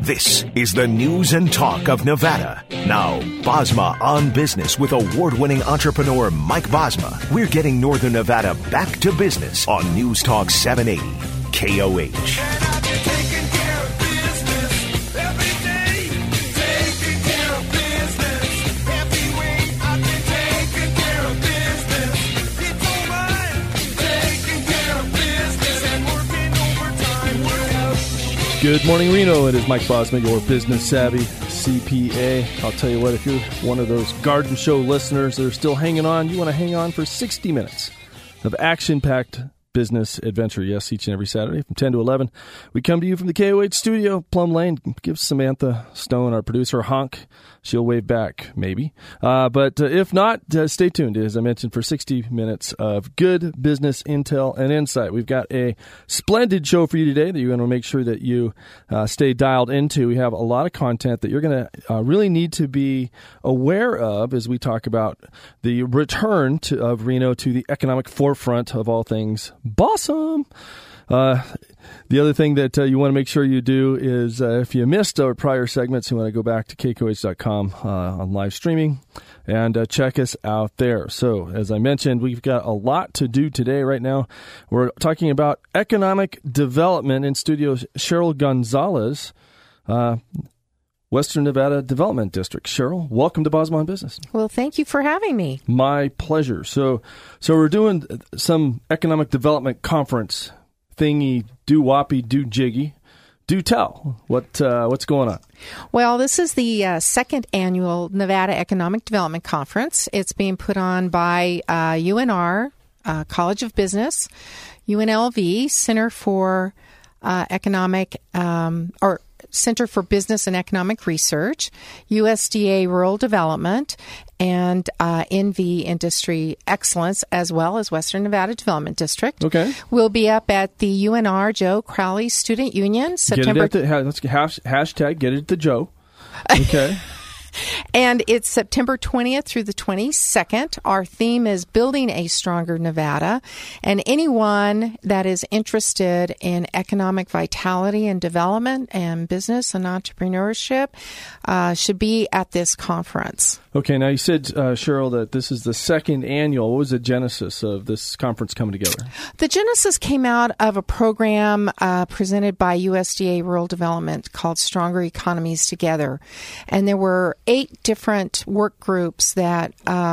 This is the news and talk of Nevada. Now, Bosma on Business with award-winning entrepreneur Mike Bosma. We're getting Northern Nevada back to business on News Talk 780 KOH. Good morning, Reno. It is Mike Bosma, your business savvy CPA. I'll tell you what, if you're one of those garden show listeners that are still hanging on, you want to hang on for 60 minutes of action-packed business adventure. Yes, each and every Saturday from 10 to 11. We come to you from the KOH studio, Plum Lane. Give Samantha Stone, our producer, a honk. She'll wave back, maybe. But if not, stay tuned, as I mentioned, for 60 minutes of good business intel and insight. We've got a splendid show for you today that you're going to make sure that you stay dialed into. We have a lot of content that you're going to really need to be aware of as we talk about the return of Reno to the economic forefront of all things Bossum. The other thing that you want to make sure you do is if you missed our prior segments, you want to go back to kcoh.com on live streaming and check us out there. So, as I mentioned, we've got a lot to do today. Right now, we're talking about economic development. In studio, Cheryl Gonzalez, Western Nevada Development District. Cheryl, welcome to Bosma on Business. Well, thank you for having me. My pleasure. So we're doing some economic development conference thingy, do-woppy, do-jiggy. Do tell. What's going on? Well, this is the second annual Nevada Economic Development Conference. It's being put on by UNR, College of Business, UNLV, Center for Center for Business and Economic Research, USDA Rural Development, and NV Industry Excellence, as well as Western Nevada Development District. Okay. We'll be up at the UNR Joe Crowley Student Union, September. Let's hashtag get it at the Joe. Okay. And it's September 20th through the 22nd. Our theme is Building a Stronger Nevada. And anyone that is interested in economic vitality and development and business and entrepreneurship should be at this conference. Okay. Now, you said, Cheryl, that this is the second annual. What was the genesis of this conference coming together? The genesis came out of a program presented by USDA Rural Development called Stronger Economies Together. And there were 8 different work groups that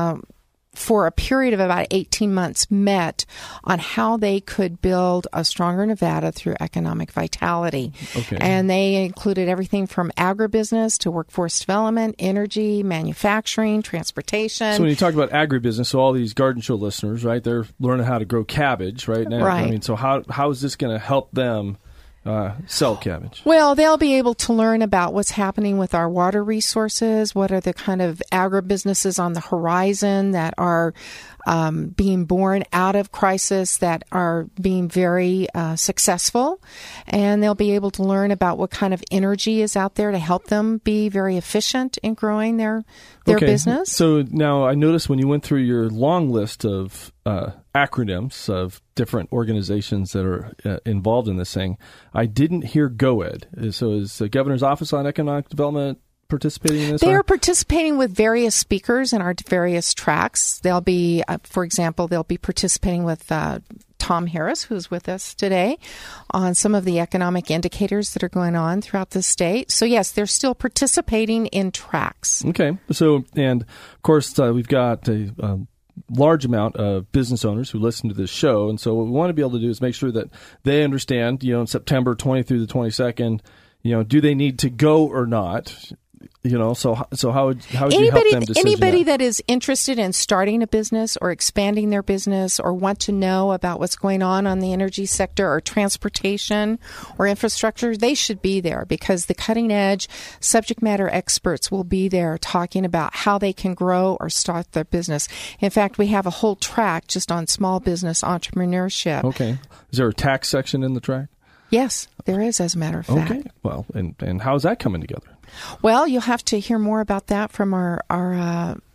for a period of about 18 months met on how they could build a stronger Nevada through economic vitality. Okay. And they included everything from agribusiness to workforce development, energy, manufacturing, transportation. So when you talk about agribusiness, so all these garden show listeners, right, they're learning how to grow cabbage right now. Right. I mean, so how is this going to help them sell cabbage? Well, they'll be able to learn about what's happening with our water resources, what are the kind of agribusinesses on the horizon that are being born out of crisis, that are being very successful, and they'll be able to learn about what kind of energy is out there to help them be very efficient in growing their business. So now I noticed when you went through your long list of acronyms of different organizations that are involved in this thing, I didn't hear GOED. So is the Governor's Office on Economic Development participating in this? They are participating with various speakers in our various tracks. They'll be, for example, they'll be participating with Tom Harris, who's with us today, on some of the economic indicators that are going on throughout the state. So, yes, they're still participating in tracks. Okay. So, and of course, we've got a large amount of business owners who listen to this show. And so what we want to be able to do is make sure that they understand, September 20th through the 22nd, do they need to go or not? So how would you help them decision anybody that is interested in starting a business or expanding their business or want to know about what's going on the energy sector or transportation or infrastructure, they should be there because the cutting edge subject matter experts will be there talking about how they can grow or start their business. In fact, we have a whole track just on small business entrepreneurship. Okay. Is there a tax section in the track? Yes, there is, as a matter of fact. Okay. Well, and how is that coming together? Well, you'll have to hear more about that from our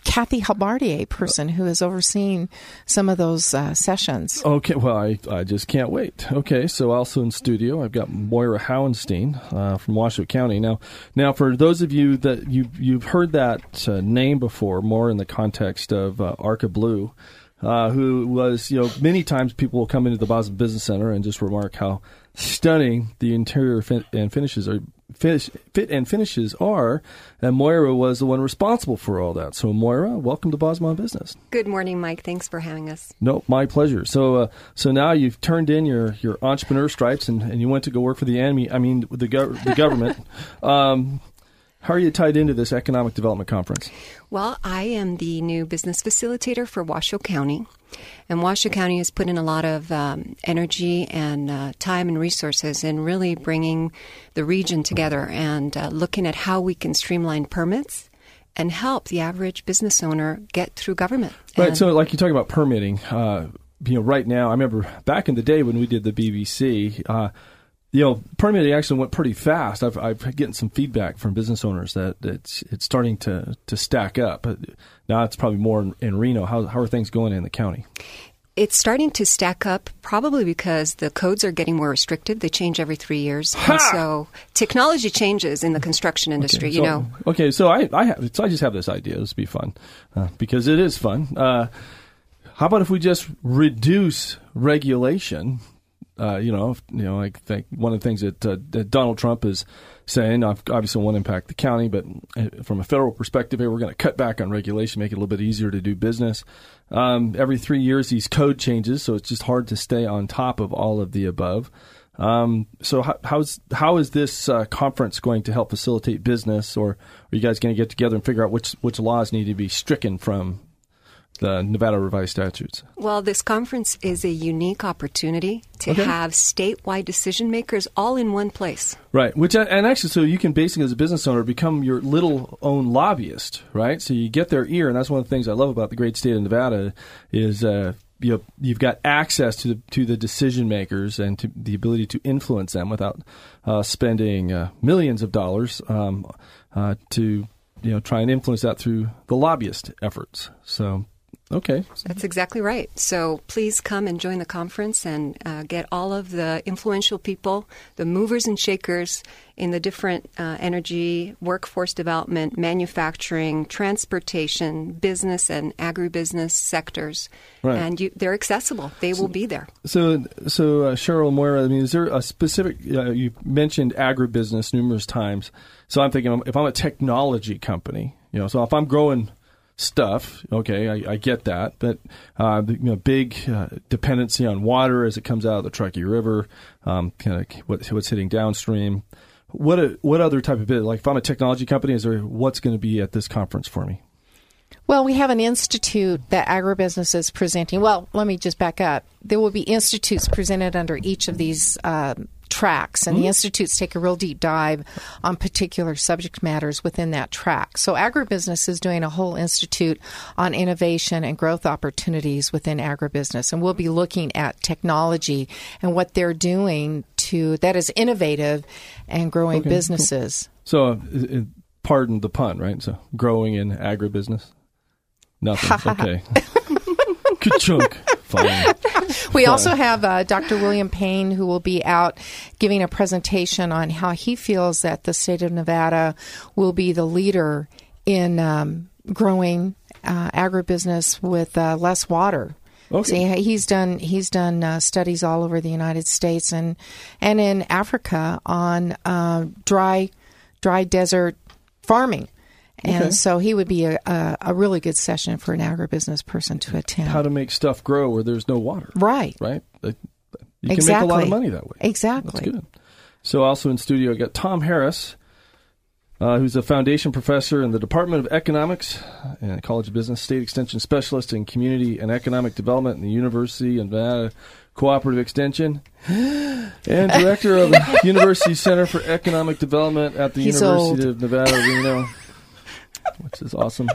Kathy Halbardier person who is overseeing some of those sessions. Okay, well, I just can't wait. Okay, so also in studio, I've got Moira Hauenstein from Washoe County. Now, for those of you that you've heard that name before, more in the context of Arca Blue, who was, many times people will come into the Bosma Business Center and just remark how stunning the interior fit and finishes are, and Moira was the one responsible for all that. So, Moira, welcome to Bosma Business. Good morning, Mike. Thanks for having us. No, my pleasure. So now you've turned in your entrepreneur stripes and you went to go work for the government. How are you tied into this economic development conference? Well, I am the new business facilitator for Washoe County. And Washoe County has put in a lot of energy and time and resources in really bringing the region together and looking at how we can streamline permits and help the average business owner get through government. Right. So like you talk about permitting, right now, I remember back in the day when we did the BBC, permitting actually went pretty fast. I've getting some feedback from business owners that it's starting to stack up. Now it's probably more in Reno. How are things going in the county? It's starting to stack up probably because the codes are getting more restrictive. They change every 3 years. And so technology changes in the construction industry, Okay, so I just have this idea. This would be fun because it is fun. How about if we just reduce regulation? I think one of the things that Donald Trump is saying, obviously won't impact the county, but from a federal perspective, we're going to cut back on regulation, make it a little bit easier to do business. Every 3 years, these code changes, so it's just hard to stay on top of all of the above. So how is this conference going to help facilitate business, or are you guys going to get together and figure out which laws need to be stricken from the Nevada revised statutes? Well, this conference is a unique opportunity to have statewide decision makers all in one place. Right. And actually, so you can basically, as a business owner, become your little own lobbyist, right? So you get their ear, and that's one of the things I love about the great state of Nevada is you've got access to the decision makers and to the ability to influence them without spending millions of dollars to try and influence that through the lobbyist efforts. So. Okay. That's exactly right. So please come and join the conference and get all of the influential people, the movers and shakers in the different energy, workforce development, manufacturing, transportation, business, and agribusiness sectors. Right. And they're accessible. They will be there. So Cheryl, Moira, is there a specific, you mentioned agribusiness numerous times. So I'm thinking if I'm a technology company, so if I'm growing stuff, okay, I get that, but big dependency on water as it comes out of the Truckee River, kind of what's hitting downstream. What other type of business? Like if I'm a technology company, what's going to be at this conference for me? Well, we have an institute that agribusiness is presenting. Well, let me just back up. There will be institutes presented under each of these tracks, and the institutes take a real deep dive on particular subject matters within that track. So agribusiness is doing a whole institute on innovation and growth opportunities within agribusiness, and we'll be looking at technology and what they're doing that is innovative and growing businesses. Cool. So, pardon the pun, right? So, growing in agribusiness? Nothing. Okay. Ka-chunk. Fine. We also have Dr. William Payne, who will be out giving a presentation on how he feels that the state of Nevada will be the leader in growing agribusiness with less water. Okay. So he's done studies all over the United States and in Africa on dry desert farming. And so he would be a really good session for an agribusiness person to attend. How to make stuff grow where there's no water. Right. Right? You can make a lot of money that way. Exactly. That's good. So also in studio, I got Tom Harris, who's a foundation professor in the Department of Economics and College of Business, State Extension Specialist in Community and Economic Development in the University of Nevada Cooperative Extension, and Director of the University Center for Economic Development at the University of Nevada, Reno. Which is awesome.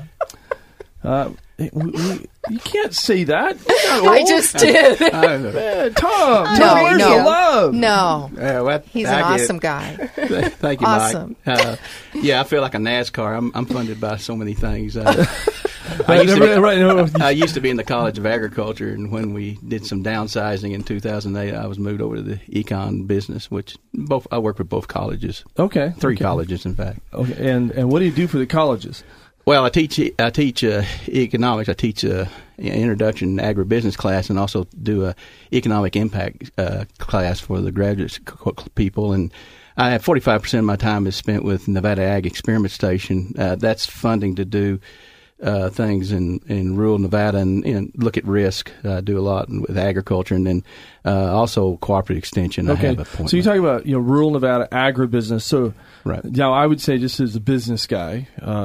You can't say that. I just did. Man, Tom, where's the love? No. He's an awesome guy. Thank you, awesome. Mike. I feel like a NASCAR. I'm funded by so many things. I used to be in the College of Agriculture, and when we did some downsizing in 2008, I was moved over to the econ business, which I work with both colleges. Okay. Three colleges, in fact. Okay. And what do you do for the colleges? Well, I teach economics. I teach introduction agribusiness class, and also do a economic impact class for the graduate people. And I have 45% of my time is spent with Nevada Ag Experiment Station. That's funding to do things in rural Nevada and look at risk. I do a lot with agriculture, and then also cooperative extension. Okay. I have appointment. So you talk about rural Nevada agribusiness. So right. Now I would say, just as a business guy,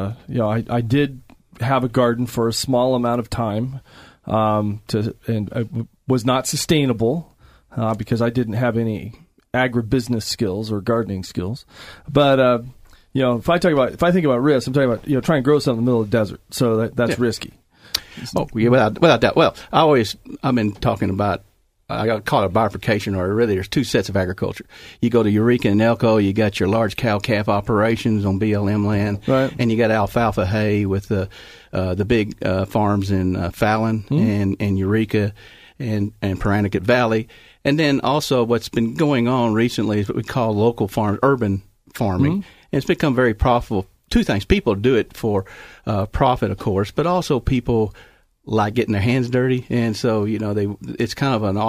I did have a garden for a small amount of time, and it was not sustainable because I didn't have any agribusiness skills or gardening skills, but. If I think about risk, I'm talking about trying to grow something in the middle of the desert. So that's risky. Oh, yeah, without doubt. Well, I've been talking about. I call it a bifurcation, or really, there's two sets of agriculture. You go to Eureka and Elko, you got your large cow-calf operations on BLM land, right. And you got alfalfa hay with the big farms in Fallon and Eureka and Pahranagat Valley, and then also what's been going on recently is what we call local farm, urban farming. And it's become very profitable. Two things. People do it for profit, of course, but also people like getting their hands dirty. And so, it's kind of an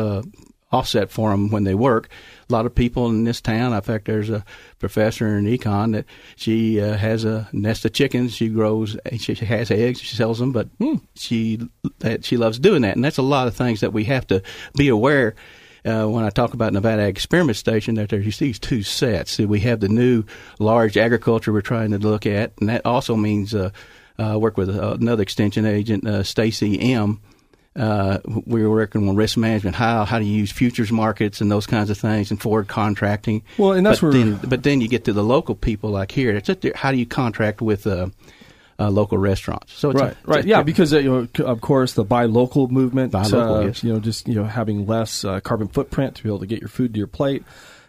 offset for them when they work. A lot of people in this town, in fact, there's a professor in econ that she has a nest of chickens. She grows, she has eggs, she sells them, but she loves doing that. And that's a lot of things that we have to be aware. When I talk about Nevada Ag Experiment Station, that there's these two sets. So we have the new large agriculture we're trying to look at, and that also means work with another extension agent, Stacy M. We were working on risk management, how to use futures markets and those kinds of things, and forward contracting. Well, and that's but then you get to the local people like here. How do you contract with local restaurants? So it's right, yeah, because of course the buy local movement, yes. Just having less carbon footprint to be able to get your food to your plate.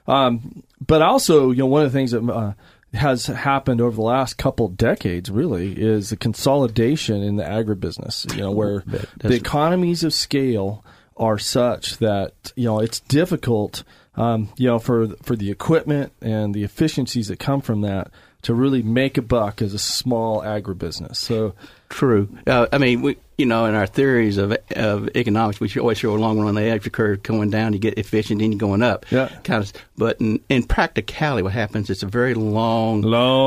But also, one of the things that has happened over the last couple decades really is the consolidation in the agribusiness. Where the economies of scale are such that it's difficult, for the equipment and the efficiencies that come from that to really make a buck as a small agribusiness. So true. We, in our theories of economics, we always show a long run the edge curve going down. You get efficient, then you're going up. Yeah. But in practicality, what happens? It's a very long,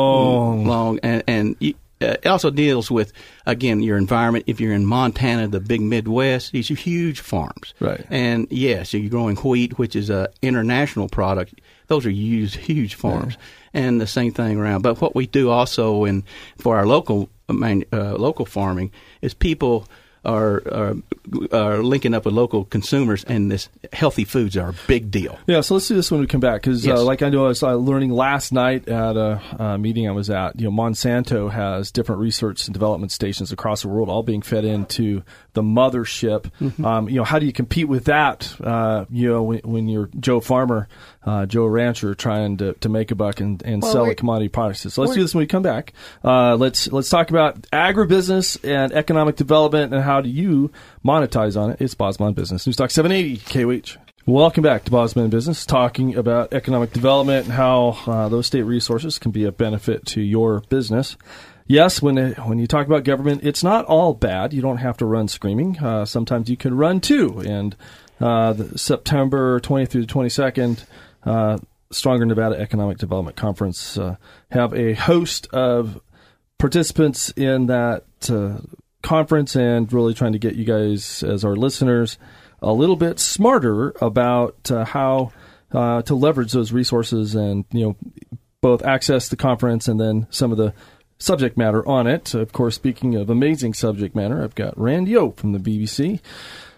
and it also deals with, again, your environment. If you're in Montana, the big Midwest, these are huge farms. Right. And yes, you're growing wheat, which is an international product. Those are huge farms. Yeah. And the same thing around. But what we do also for our local farming is people are linking up with local consumers, and this healthy foods are a big deal. Yeah, so let's do this when we come back, because yes. Like I know I was learning last night at a meeting I was at, Monsanto has different research and development stations across the world, all being fed into the mothership. Mm-hmm. How do you compete with that? When you're Joe Farmer, Joe Rancher, trying to make a buck and sell a commodity product. So let's do this when we come back. Let's talk about agribusiness and economic development and how do you monetize on it. It's Bosma on Business. News Talk 780 KOH. Welcome back to Bosma on Business, talking about economic development and how those state resources can be a benefit to your business. Yes, when you talk about government, it's not all bad. You don't have to run screaming. Sometimes you can run too. And the September 20th through the 22nd, Stronger Nevada Economic Development Conference have a host of participants in that conference, and really trying to get you guys, as our listeners, a little bit smarter about how to leverage those resources and, both access the conference and then some of the subject matter on it. Of course, speaking of amazing subject matter, I've got Randy O from the BBC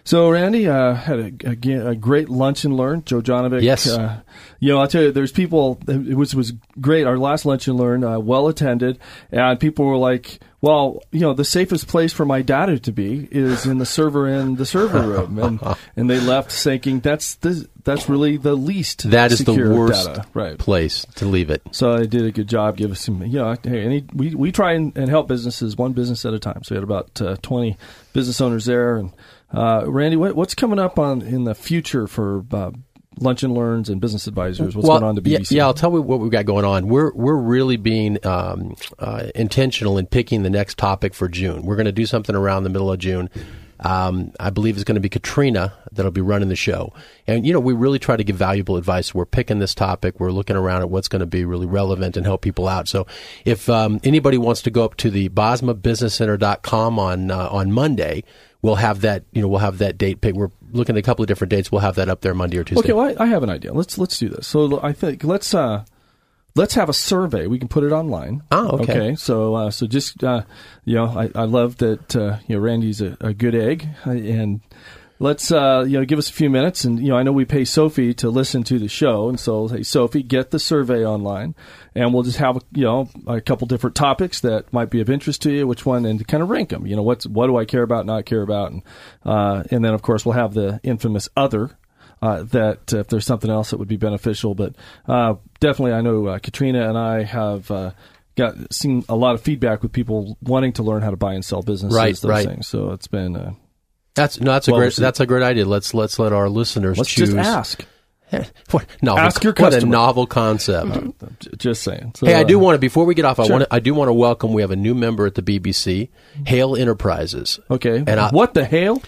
So, Randy, had a great lunch and learn. Joe Jonovic. Yes. I'll tell you, there's people, it was great. Our last lunch and learn, well attended, and people were like, well, the safest place for my data to be is in the server room. And they left thinking that's really the least That is the secure worst data. place to leave it. So they did a good job. Give us some, we try and help businesses one business at a time. So we had about 20 business owners there. And Randy, what's coming up in the future for Lunch and Learns and Business Advisors? What's going on to BBC? Yeah, I'll tell you what we've got going on. We're really being intentional in picking the next topic for June. We're going to do something around the middle of June. I believe it's going to be Katrina that'll be running the show. And, we really try to give valuable advice. We're picking this topic. We're looking around at what's going to be really relevant and help people out. So if anybody wants to go up to the BosmaBusinessCenter.com on Monday, we'll have that, we'll have that date picked. We're looking at a couple of different dates. We'll have that up there Monday or Tuesday. Okay, well, I have an idea. Let's do this. So I think let's have a survey. We can put it online. Oh, okay. Okay. So just I love that Randy's a good egg, and let's give us a few minutes. And I know we pay Sophie to listen to the show, and so hey, Sophie, get the survey online, and we'll just have a couple different topics that might be of interest to you. Which one, and kind of rank them. What do I care about, not care about, and then of course we'll have the infamous other. That if there's something else that would be beneficial. But definitely I know Katrina and I have seen a lot of feedback with people wanting to learn how to buy and sell businesses, those things. So it's been... That's a great idea. Let's let our listeners choose. Just ask. Ask your customer. What a novel concept. Just saying. So, hey, I do want to, before we get off, I do want to welcome, we have a new member at the BBC, Hale Enterprises. Okay. And what the Hale?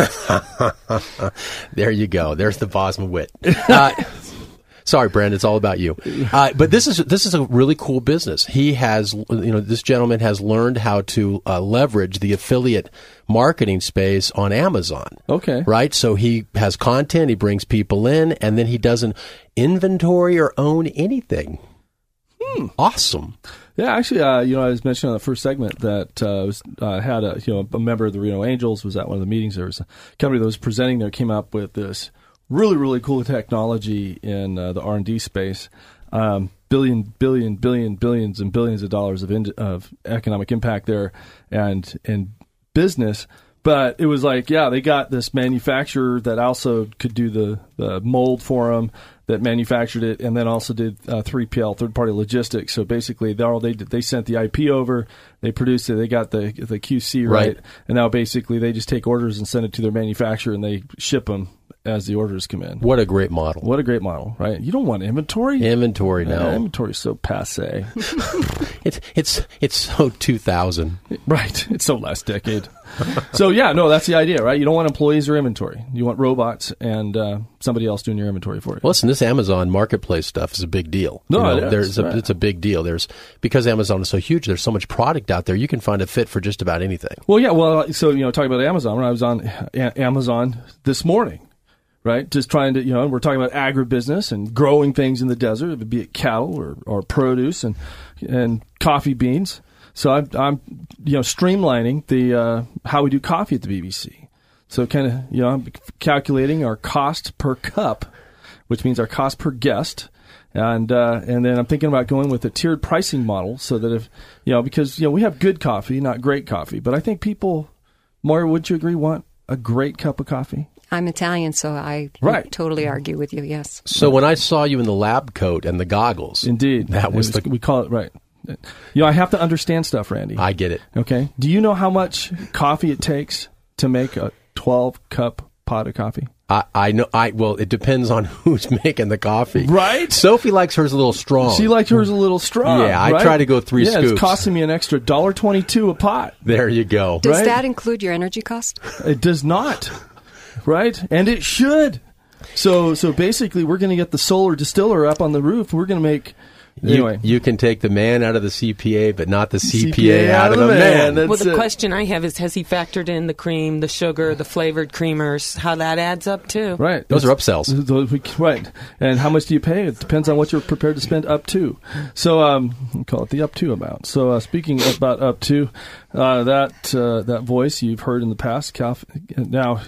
There you go. There's the Bosma wit. Sorry, Brand, it's all about you. But this is a really cool business. He has, this gentleman has learned how to leverage the affiliate marketing space on Amazon. Okay. Right? So he has content, he brings people in, and then he doesn't inventory or own anything. Awesome. Yeah, actually, I was mentioning on the first segment that had a member of the Reno Angels was at one of the meetings. There was a company that was presenting there, came up with this really, really cool technology in the R&D space. Billions and billions of dollars of economic impact there and business. But it was like, they got this manufacturer that also could do the mold for them, that manufactured it, and then also did 3PL, third-party logistics. So basically, they sent the IP over, they produced it, they got the QC right, and now basically they just take orders and send it to their manufacturer, and they ship them as the orders come in. What a great model. What a great model, right? You don't want inventory? Inventory, no. Inventory is so passé. It's so 2000. Right. It's so last decade. So, that's the idea, right? You don't want employees or inventory. You want robots and somebody else doing your inventory for you. Well, listen, this Amazon Marketplace stuff is a big deal. It's a big deal. Because Amazon is so huge, there's so much product out there, you can find a fit for just about anything. Well, so, talking about Amazon, when I was on Amazon this morning, right? Just trying to, we're talking about agribusiness and growing things in the desert, be it cattle or produce and coffee beans. So I'm streamlining the how we do coffee at the BBC. So kind of, I'm calculating our cost per cup, which means our cost per guest. And then I'm thinking about going with a tiered pricing model so that if, because, we have good coffee, not great coffee. But I think people, Moira, would you agree, want a great cup of coffee? I'm Italian, so I totally argue with you, yes. So when I saw you in the lab coat and the goggles. Indeed. We call it, right. I have to understand stuff, Randy. I get it. Okay. Do you know how much coffee it takes to make a 12-cup pot of coffee? I know. Well, it depends on who's making the coffee. Right? Sophie likes hers a little strong. She likes hers a little strong. Yeah, I try to go 3 scoops. It's costing me an extra $1.22 a pot. There you go. Does that include your energy cost? It does not. Right? And it should. So basically, we're going to get the solar distiller up on the roof. We're going to make... Anyway. You can take the man out of the CPA, but not the CPA out of the man. Well, the question I have is, has he factored in the cream, the sugar, the flavored creamers, how that adds up, too? Right. Those are upsells. Right. And how much do you pay? It depends on what you're prepared to spend up to. So we call it the up to amount. So speaking about up to, that voice you've heard in the past, now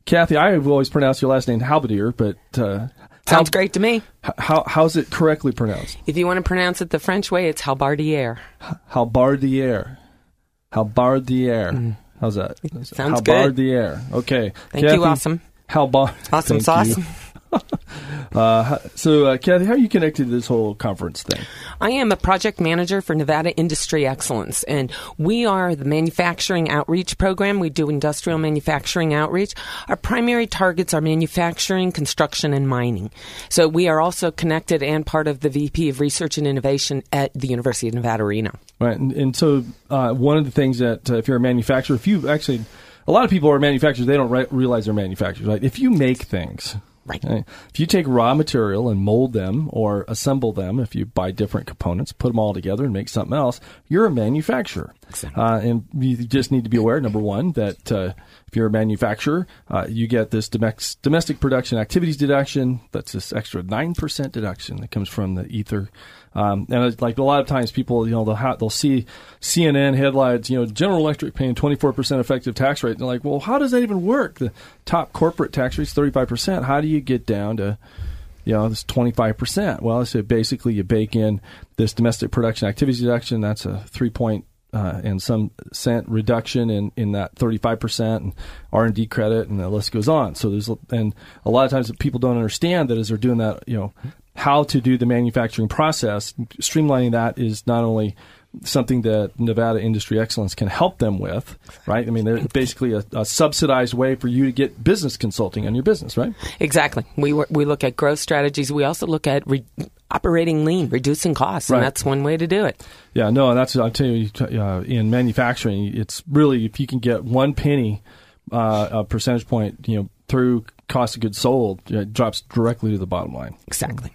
Kathy, I have always pronounced your last name Halberdier, but Sounds great to me. How's it correctly pronounced? If you want to pronounce it the French way, it's Halbardier. Halbardier. Halbardier. How's that? Sounds good. Halbardier. Okay. Thank Kathy, you, awesome. Awesome Thank sauce. you. So, Kathy, how are you connected to this whole conference thing? I am a project manager for Nevada Industry Excellence, and we are the manufacturing outreach program. We do industrial manufacturing outreach. Our primary targets are manufacturing, construction, and mining. So we are also connected and part of the VP of Research and Innovation at the University of Nevada, Reno. Right, and so one of the things that if you're a manufacturer, a lot of people are manufacturers, they don't realize they're manufacturers, right? If you make things... Right. If you take raw material and mold them or assemble them, if you buy different components, put them all together and make something else, you're a manufacturer. Exactly. And you just need to be aware, number one, that if you're a manufacturer, you get this domestic production activities deduction. That's this extra 9% deduction that comes from the ether. And it's like a lot of times people, they'll see CNN headlines, General Electric paying 24% effective tax rate. And they're like, well, how does that even work? The top corporate tax rate is 35%. How do you get down to, this 25%? Well, so basically you bake in this domestic production activities deduction. That's a 3 and some cent reduction in that 35% and R&D credit, and the list goes on. So and a lot of times people don't understand that as they're doing that, how to do the manufacturing process. Streamlining that is not only something that Nevada Industry Excellence can help them with, right? I mean, they're basically a subsidized way for you to get business consulting on your business, right? Exactly. We look at growth strategies. We also look at operating lean, reducing costs, and that's one way to do it. Yeah, no, and I'll tell you, in manufacturing, it's really, if you can get 1 penny, a percentage point, through cost of goods sold, it drops directly to the bottom line. Exactly.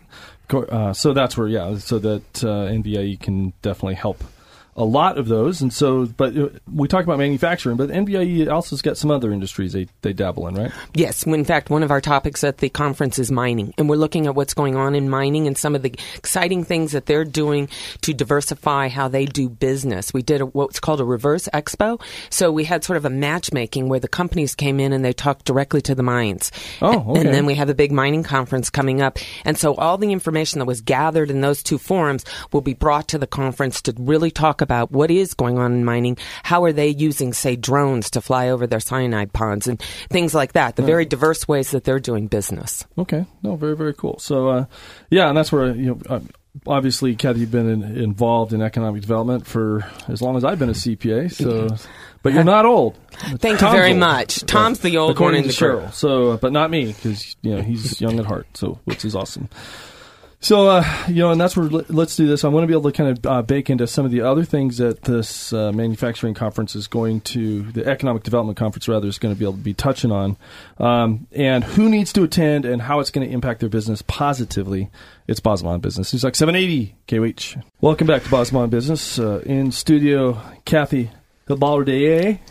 So that's where, so that NVIE can definitely help a lot of those. And so, but we talk about manufacturing, but NVIE also has got some other industries they dabble in, right? Yes. In fact, one of our topics at the conference is mining. And we're looking at what's going on in mining and some of the exciting things that they're doing to diversify how they do business. We did what's called a reverse expo. So we had sort of a matchmaking where the companies came in and they talked directly to the mines. Oh, okay. And then we have a big mining conference coming up. And so all the information that was gathered in those two forums will be brought to the conference to really talk about what is going on in mining, how are they using, say, drones to fly over their cyanide ponds and things like that, the very diverse ways that they're doing business. Okay. No, very, very cool. So, and that's where, obviously, Kathy, you've been involved in economic development for as long as I've been a CPA, so... But you're not old. Thank you very much. Tom's the old one in the Cheryl. So, but not me, because he's young at heart, so which is awesome. So, and that's where let's do this. I want to be able to kind of bake into some of the other things that this manufacturing conference is the economic development conference, rather, is going to be able to be touching on, and who needs to attend and how it's going to impact their business positively. It's Bosma on Business. It's like 780 KOH. Welcome back to Bosma on Business. In studio, Kathy Halberdier,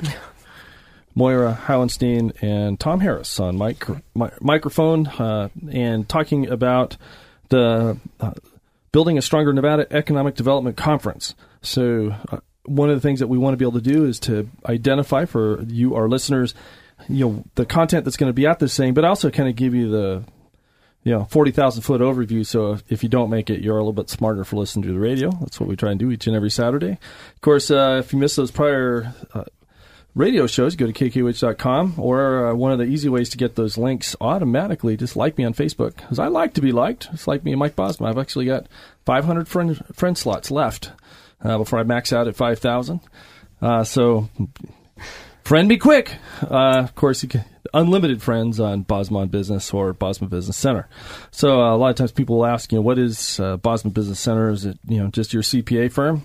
Moira Hauenstein, and Tom Harris on microphone, and talking about the Building a Stronger Nevada Economic Development Conference. So one of the things that we want to be able to do is to identify for you, our listeners, the content that's going to be at this thing, but also kind of give you the 40,000-foot overview. So if you don't make it, you're a little bit smarter for listening to the radio. That's what we try and do each and every Saturday. Of course, if you missed those prior radio shows, go to KKOH.com, or one of the easy ways to get those links automatically, just like me on Facebook, because I like to be liked. Just like me and Mike Bosma. I've actually got 500 friend slots left before I max out at 5,000. So friend me quick. Of course, you can unlimited friends on Bosma on Business or Bosma Business Center. So a lot of times people will ask, what is Bosma Business Center? Is it just your CPA firm?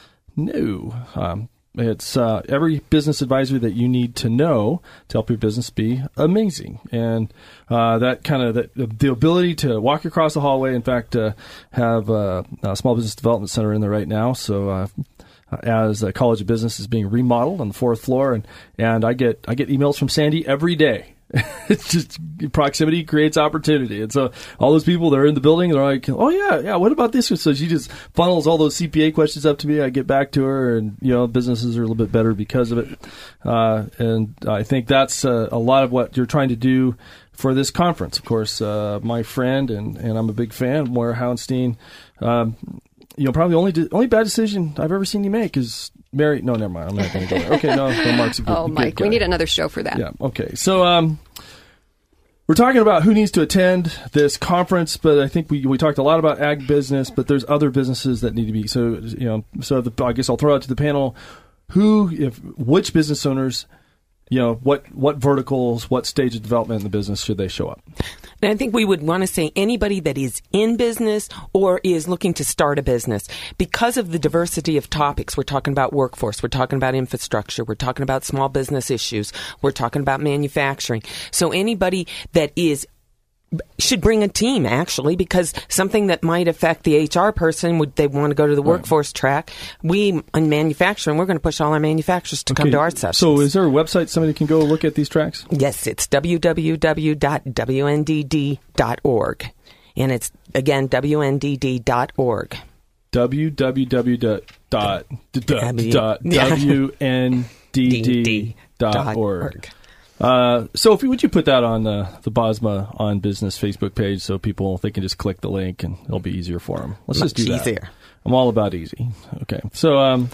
No. It's every business advisory that you need to know to help your business be amazing. And that kind of the ability to walk across the hallway, in fact, have a small business development center in there right now. So as the College of Business is being remodeled on the 4th floor, and I get emails from Sandy every day It's just proximity creates opportunity. And so all those people that are in the building, they're like, oh, yeah, what about this? So she just funnels all those CPA questions up to me. I get back to her, and, businesses are a little bit better because of it. And I think that's a lot of what you're trying to do for this conference. Of course, my friend, and I'm a big fan, Moira Hauenstein, probably the only bad decision I've ever seen you make is marry. No, never mind. I'm not going to go there. Okay, no, Mark's a good Oh, Mike, we need another show for that. Yeah, okay. So we're talking about who needs to attend this conference, but I think we talked a lot about ag business, but there's other businesses that need to be. So, I guess I'll throw out to the panel, which business owners, what verticals, what stage of development in the business should they show up? And I think we would want to say anybody that is in business or is looking to start a business. Because of the diversity of topics, we're talking about workforce, we're talking about infrastructure, we're talking about small business issues, we're talking about manufacturing. So anybody that should bring a team, actually, because something that might affect the HR person, would they want to go to the workforce track? We, in manufacturing, we're going to push all our manufacturers to come to our sessions. So is there a website somebody can go look at these tracks? Yes, it's www.wndd.org. And it's, again, wnddd.org. www.wnddd.org. So would you put that on the Bosma on Business Facebook page so they can just click the link and it'll be easier for them. Let's just do that. Easier. I'm all about easy. Okay. So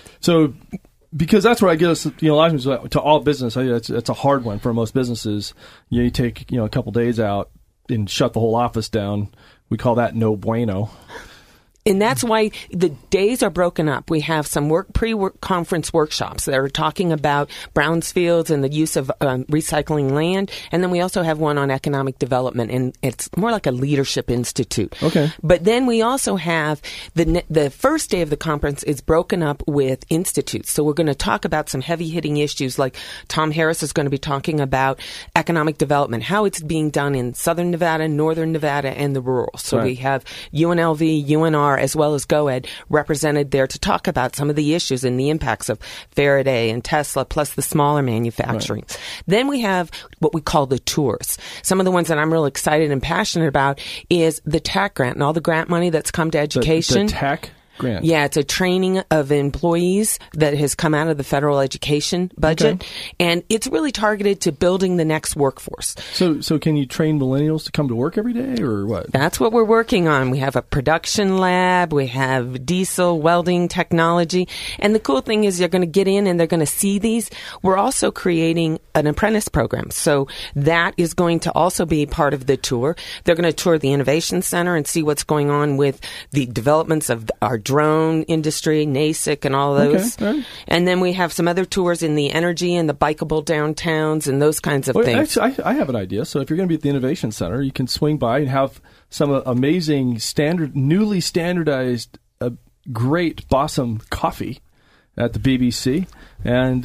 because that's where I guess, a lot of times to all business, it's a hard one for most businesses. You take, a couple days out and shut the whole office down. We call that no bueno. And that's why the days are broken up. We have some pre-conference workshops that are talking about Brownsfields and the use of recycling land. And then we also have one on economic development, and it's more like a leadership institute. Okay. But then we also have the first day of the conference is broken up with institutes. So we're going to talk about some heavy-hitting issues, like Tom Harris is going to be talking about economic development, how it's being done in Southern Nevada, Northern Nevada, and the rural. So we have UNLV, UNR, as well as GoEd represented there to talk about some of the issues and the impacts of Faraday and Tesla, plus the smaller manufacturing. Right. Then we have what we call the tours. Some of the ones that I'm really excited and passionate about is the TAC grant and all the grant money that's come to education. The TAC grant? Yeah, it's a training of employees that has come out of the federal education budget. Okay. And it's really targeted to building the next workforce. So can you train millennials to come to work every day or what? That's what we're working on. We have a production lab. We have diesel welding technology. And the cool thing is you're going to get in and they're going to see these. We're also creating an apprentice program. So that is going to also be part of the tour. They're going to tour the Innovation Center and see what's going on with the developments of our drone industry, NASIC, and all those. Okay, right. And then we have some other tours in the energy and the bikeable downtowns and those kinds of things. Actually, I have an idea. So if you're going to be at the Innovation Center, you can swing by and have some amazing newly standardized, great Bossum coffee at the BBC, and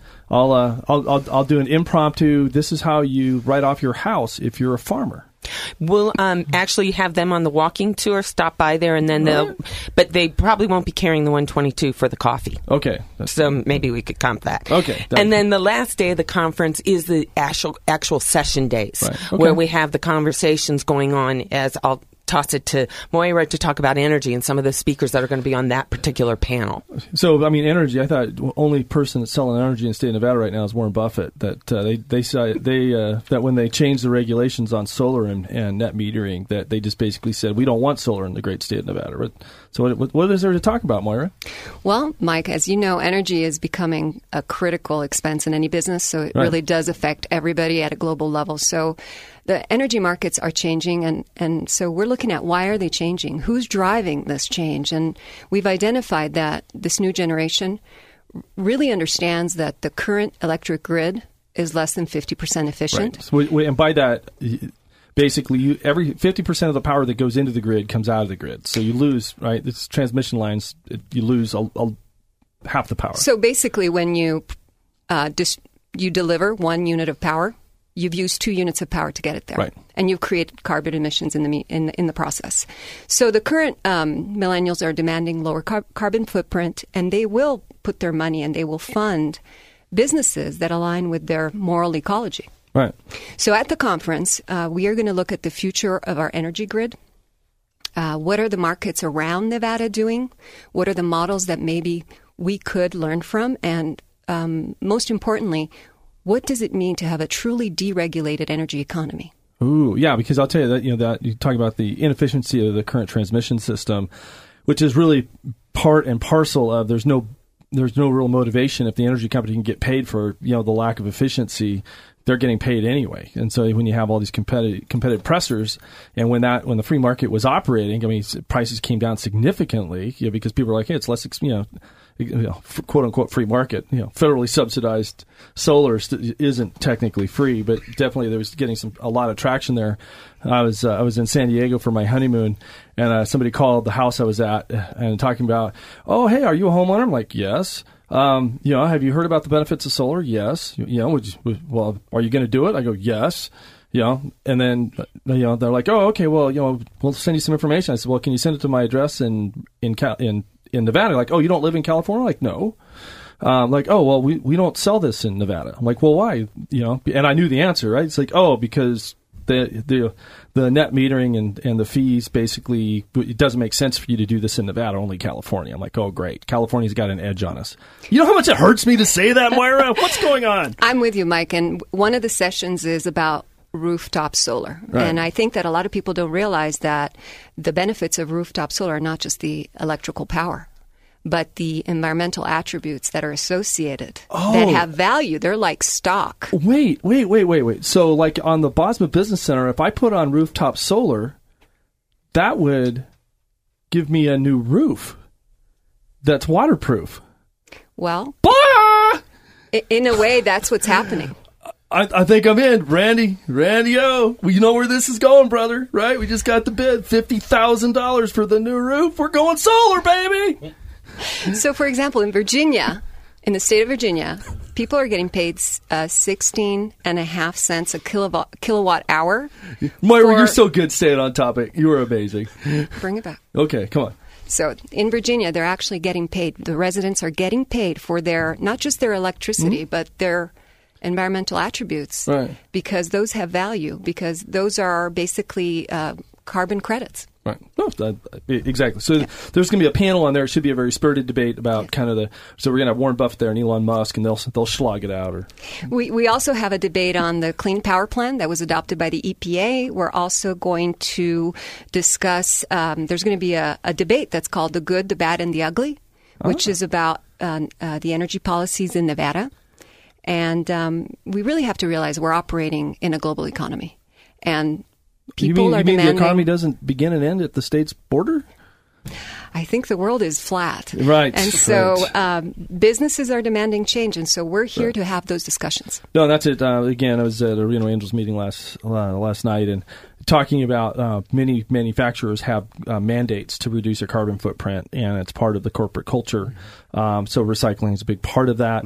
I'll do an impromptu. This is how you write off your house if you're a farmer. We'll actually have them on the walking tour, stop by there, and then but they probably won't be carrying the 122 for the coffee. Okay. So maybe we could comp that. Okay. And then the last day of the conference is the actual session days, where we have the conversations going on, as I'll toss it to Moira to talk about energy and some of the speakers that are going to be on that particular panel. So, energy, I thought the only person that's selling energy in the state of Nevada right now is Warren Buffett. That they that when they changed the regulations on solar and net metering, that they just basically said, we don't want solar in the great state of Nevada. So what is there to talk about, Moira? Well, Mike, as you know, energy is becoming a critical expense in any business, so it really does affect everybody at a global level. So the energy markets are changing, and so we're looking at why are they changing? Who's driving this change? And we've identified that this new generation really understands that the current electric grid is less than 50% efficient. Right. So and by that, basically, every 50% of the power that goes into the grid comes out of the grid. So you lose, right? It's transmission lines. You lose half the power. So basically, when you deliver 1 unit of power, you've used 2 units of power to get it there, right? And you've created carbon emissions in the process. So the current millennials are demanding lower carbon footprint, and they will put their money and they will fund businesses that align with their moral ecology. Right. So at the conference, we are going to look at the future of our energy grid. What are the markets around Nevada doing? What are the models that maybe we could learn from? And most importantly, what does it mean to have a truly deregulated energy economy? Ooh, yeah, because I'll tell you that, that you talk about the inefficiency of the current transmission system, which is really part and parcel of there's no real motivation if the energy company can get paid for, the lack of efficiency. They're getting paid anyway. And so when you have all these competitive pressures, and when the free market was operating, prices came down significantly, because people are like, hey, it's less, quote unquote free market. Federally subsidized solar isn't technically free, but definitely there was getting a lot of traction there. I was in San Diego for my honeymoon, and somebody called the house I was at and talking about, oh, hey, are you a homeowner? I'm like, yes. Have you heard about the benefits of solar? Yes. Well, are you going to do it? I go, yes. And then, they're like, oh, okay, well, we'll send you some information. I said, well, can you send it to my address in Nevada? Like, oh, you don't live in California? Like, no. Like, oh, well, we don't sell this in Nevada. I'm like, well, why? And I knew the answer, right? It's like, oh, because the net metering and the fees, basically, it doesn't make sense for you to do this in Nevada, only California. I'm like, oh, great. California's got an edge on us. You know how much it hurts me to say that, Moira? What's going on? I'm with you, Mike. And one of the sessions is about rooftop solar. Right. And I think that a lot of people don't realize that the benefits of rooftop solar are not just the electrical power, but the environmental attributes that are associated that have value. They're like stock. Wait. So like on the Bosma Business Center, if I put on rooftop solar, that would give me a new roof that's waterproof. Well, in a way, that's what's happening. I think I'm in. Randy, well, you know where this is going, brother, right? We just got the bid, $50,000 for the new roof. We're going solar, baby. So, for example, in Virginia, in the state of Virginia, people are getting paid 16.5 cents a kilowatt hour. Moira, you're so good staying on topic. You are amazing. Bring it back. Okay, come on. So in Virginia, they're actually getting paid. The residents are getting paid for not just their electricity, but their environmental attributes, right? Because those have value, because those are basically carbon credits. Right. No, exactly. So there's going to be a panel on there. It should be a very spirited debate about kind of so we're going to have Warren Buffett there and Elon Musk, and they'll slog it out. We also have a debate on the Clean Power Plan that was adopted by the EPA. We're also going to discuss, there's going to be a debate that's called The Good, the Bad, and the Ugly, which is about the energy policies in Nevada. And we really have to realize we're operating in a global economy. And people are demanding... You mean the economy doesn't begin and end at the state's border? I think the world is flat. Right. And so businesses are demanding change, and so we're here to have those discussions. No, that's it. Again, I was at a Reno Angels meeting last night, and talking about many manufacturers have mandates to reduce their carbon footprint, and it's part of the corporate culture. So recycling is a big part of that.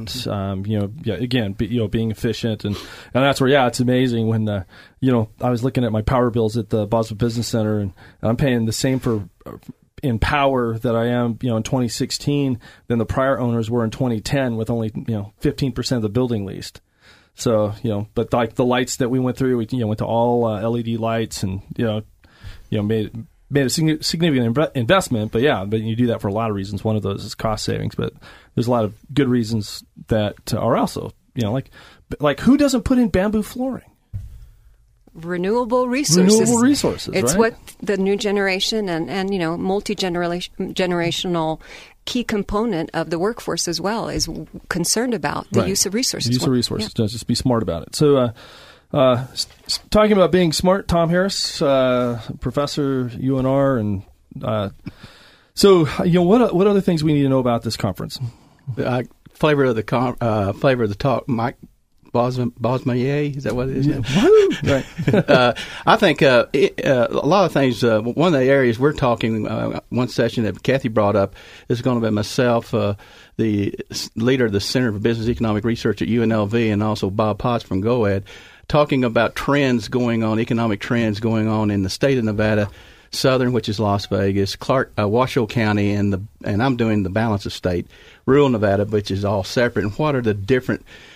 Being efficient, and that's where it's amazing when I was looking at my power bills at the Bosma Business Center, and I'm paying the same in power that I am, in 2016 than the prior owners were in 2010, with only 15% of the building leased. So, but like the lights that we went through, we went to all LED lights, and made a significant investment. But you do that for a lot of reasons. One of those is cost savings, but there's a lot of good reasons that are also like who doesn't put in bamboo flooring? Renewable resources. It's right? what the new generation and multi-generational key component of the workforce as well is concerned about, the use of resources. Use of resources. Yeah. Just be smart about it. So talking about being smart, Tom Harris, professor, UNR, and what other things we need to know about this conference? Flavor of the talk, Mike. Bosma, is that what it is? Right. I think a lot of things, one of the areas we're talking, one session that Kathy brought up, is going to be myself, the leader of the Center for Business Economic Research at UNLV, and also Bob Potts from GOED, talking about economic trends going on in the state of Nevada, Southern, which is Las Vegas, Washoe County, and I'm doing the balance of state, rural Nevada, which is all separate. And what are the different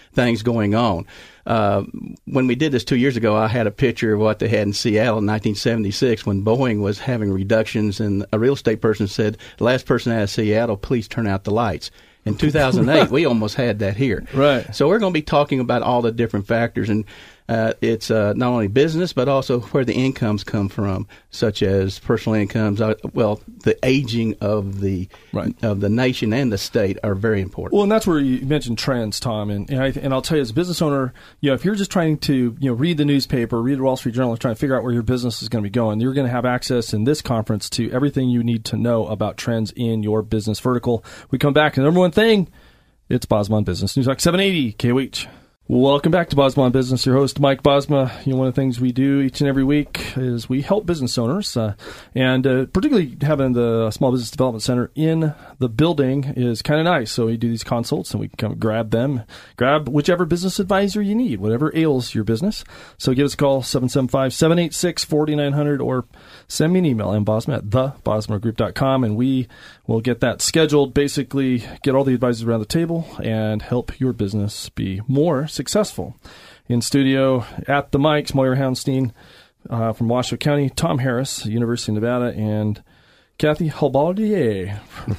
things going on. When we did this 2 years ago, I had a picture of what they had in Seattle in 1976 when Boeing was having reductions, and a real estate person said, "The last person out of Seattle, please turn out the lights." In 2008, we almost had that here. Right. So we're going to be talking about all the different factors, and it's not only business, but also where the incomes come from, such as personal incomes. The aging of the nation and the state are very important. Well, and that's where you mentioned trends, Tom. And I'll tell you, as a business owner, if you're just trying to read the newspaper, read the Wall Street Journal, trying to figure out where your business is going to be going, you're going to have access in this conference to everything you need to know about trends in your business vertical. We come back to the number one thing. It's Bosma on Business. News Talk 780 KOH. Welcome back to Bosma on Business. Your host, Mike Bosma. One of the things we do each and every week is we help business owners, and particularly having the Small Business Development Center in the building is kind of nice. So we do these consults, and we can come grab whichever business advisor you need, whatever ails your business. So give us a call, 775-786-4900, or send me an email, mbosma@thebosmagroup.com, and we will get that scheduled, basically get all the advisors around the table and help your business be more successful. In studio at the mics, Moira Houndstein from Washoe County, Tom Harris, University of Nevada, and Kathy Halbaldier.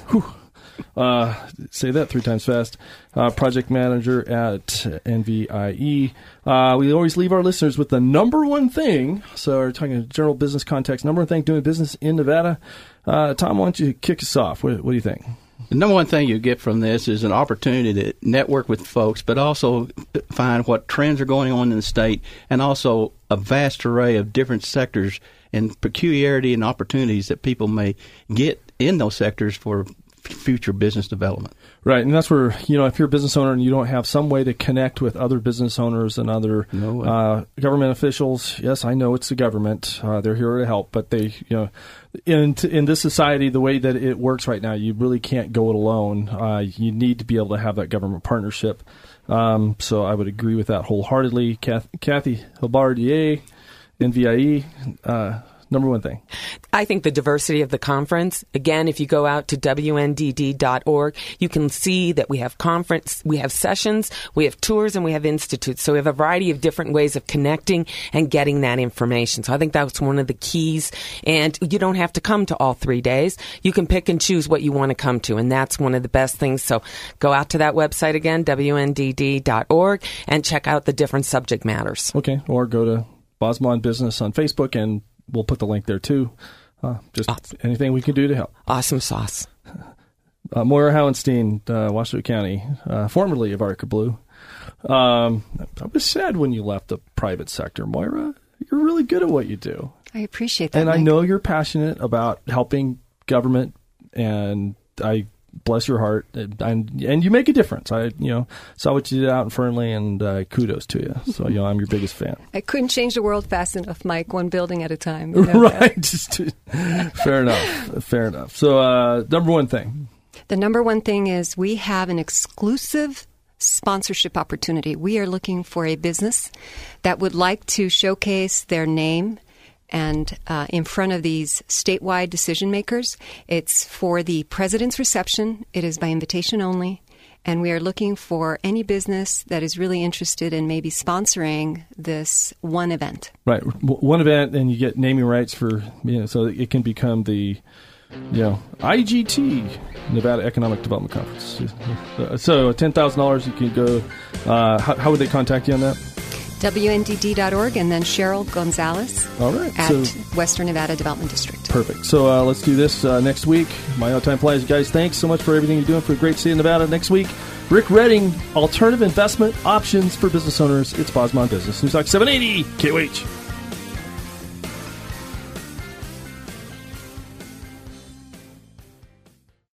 Say that 3 times fast. Project manager at NVIE. We always leave our listeners with the number one thing. So we're talking in general business context. Number one thing doing business in Nevada. Tom, why don't you kick us off? What do you think? The number one thing you get from this is an opportunity to network with folks, but also find what trends are going on in the state, and also a vast array of different sectors and peculiarity and opportunities that people may get in those sectors for future business development. Right, and that's where, if you're a business owner and you don't have some way to connect with other business owners and other government officials, yes, I know it's the government. They're here to help, but they, in this society, the way that it works right now, you really can't go it alone. You need to be able to have that government partnership. So I would agree with that wholeheartedly. Kathy Halbardier, NVIE, number one thing. I think the diversity of the conference, again, if you go out to WNDD.org, you can see that we have sessions, we have tours, and we have institutes. So we have a variety of different ways of connecting and getting that information. So I think that's one of the keys. And you don't have to come to all 3 days. You can pick and choose what you want to come to, and that's one of the best things. So go out to that website again, WNDD.org, and check out the different subject matters. Okay, or go to Bosma on Business on Facebook, and we'll put the link there, too. Anything we can do to help. Awesome sauce. Moira Houndstein, Washoe County, formerly of Arca Blue. I was sad when you left the private sector, Moira. You're really good at what you do. I appreciate that, and Mike. I know you're passionate about helping government, and I bless your heart, and you make a difference. I saw what you did out in Fernley, and kudos to you. So I'm your biggest fan. I couldn't change the world fast enough, Mike. One building at a time. Right. Fair enough. So number one thing. The number one thing is we have an exclusive sponsorship opportunity. We are looking for a business that would like to showcase their name and in front of these statewide decision makers. It's for the president's reception. It is by invitation only. And we are looking for any business that is really interested in maybe sponsoring this one event. Right. One event, and you get naming rights for, so it can become the, IGT, Nevada Economic Development Conference. So $10,000, you can go. How would they contact you on that? WNDD.org, and then Cheryl Gonzalez at Western Nevada Development District. Perfect. So let's do this next week. My all-time flies, guys. Thanks so much for everything you're doing for the great state of Nevada. Next week, Rick Redding, alternative investment options for business owners. It's Bosma on Business. News Talk 780 KOH.